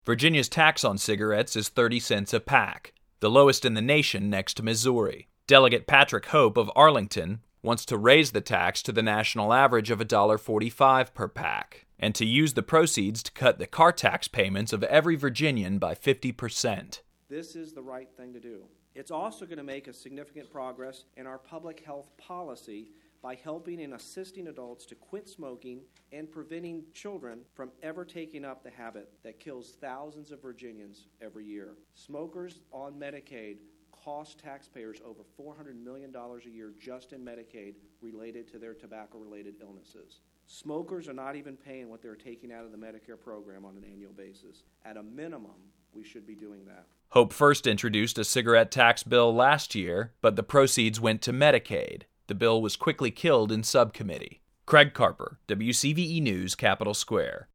Virginia's tax on cigarettes is 30 cents a pack, the lowest in the nation next to Missouri. Delegate Patrick Hope of Arlington wants to raise the tax to the national average of $1.45 per pack, and to use the proceeds to cut the car tax payments of every Virginian by 50%. This is the right thing to do. It's also going to make a significant progress in our public health policy by helping and assisting adults to quit smoking and preventing children from ever taking up the habit that kills thousands of Virginians every year. Smokers on Medicaid cost taxpayers over $400 million a year just in Medicaid related to their tobacco-related illnesses. Smokers are not even paying what they're taking out of the Medicare program on an annual basis. At a minimum, we should be doing that. Hope first introduced a cigarette tax bill last year, but the proceeds went to Medicaid. The bill was quickly killed in subcommittee. Craig Carper, WCVE News, Capitol Square.